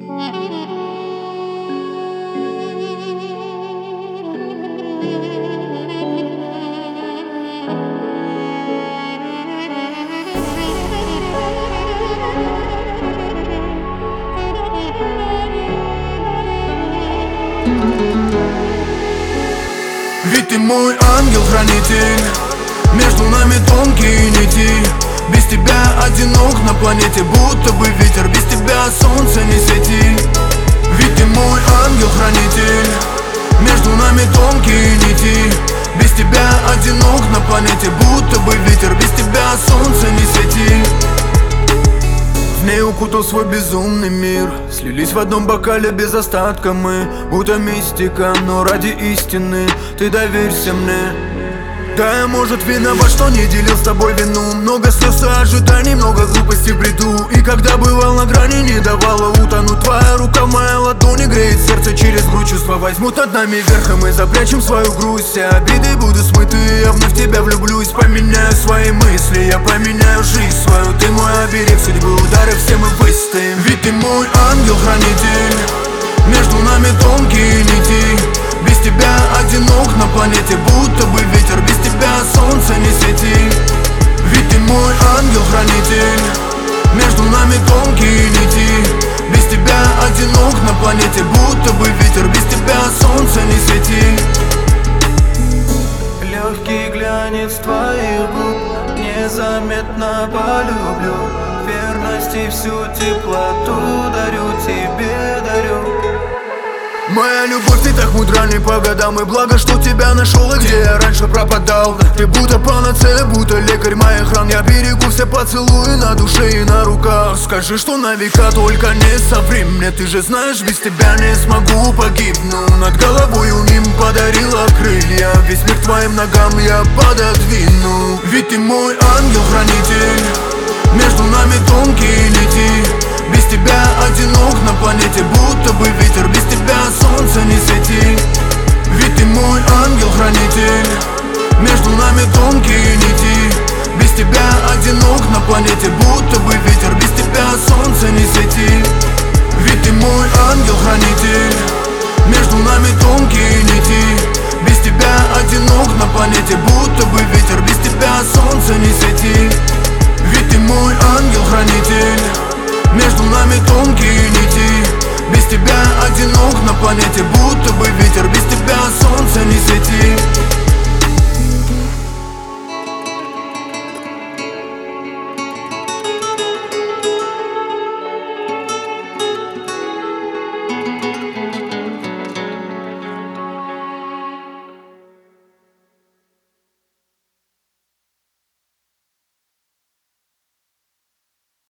Ведь ты мой ангел-хранитель, между нами тонкие нити. Без тебя одинок на планете, будто бы ветер, без тебя солнце не свети. Ведь ты мой ангел-хранитель, между нами тонкие нити. Без тебя одинок на планете, будто бы ветер, без тебя солнце не свети. В ней укутал свой безумный мир, слились в одном бокале без остатка мы. Будто мистика, но ради истины ты доверься мне. Да, я, может, виноват, что не делил с тобой вину. Много слез и ожиданий, много глупостей в бреду. И когда бывал на грани, не давала утонуть. Твоя рука в моей ладони греет сердце через грудь. Чувства возьмут над нами верх, и мы запрячем свою грусть. Все обиды будут смыты, я вновь в тебя влюблюсь. Поменяю свои мысли, я поменяю жизнь свою. Ты мой оберег судьбы, удары все мы выстоим. Ведь ты мой ангел-хранитель, между нами тонкие нити. Без тебя одинок на планете, будто бы ветер, без тебя солнце не свети. Ведь ты мой ангел-хранитель, между нами тонкие нити. Без тебя одинок на планете, будто бы ветер, без тебя солнце не свети. Легкий глянец твоих губ незаметно полюблю. Верность и всю теплоту дарю тебе, дарю. Моя любовь, ты так мудра не по годам. И благо, что тебя нашел, и где я раньше пропадал. Ты будто панацея, будто лекарь моих ран. Я берегу все поцелуи на душе и на руках. Скажи, что на века, только не соври мне. Ты же знаешь, без тебя не смогу, погибну. Над головой им подарила крылья. Весь мир к твоим ногам я пододвину. Ведь ты мой ангел-хранитель, между нами тонкие нити. Без тебя одинок на планете, будто бы ветер, без тебя солнце не свети. Ведь ты мой ангел-хранитель, между нами тонкие нити. Без тебя одинок на планете, будто бы ветер, без тебя солнце не свети. Ведь ты мой ангел-хранитель, между нами тонкие нити. Без тебя одинок на планете, будто бы ветер, без тебя солнце не свети. Ведь ты мой ангел-хранитель, между нами тонкие нити. Без тебя одинок на планете.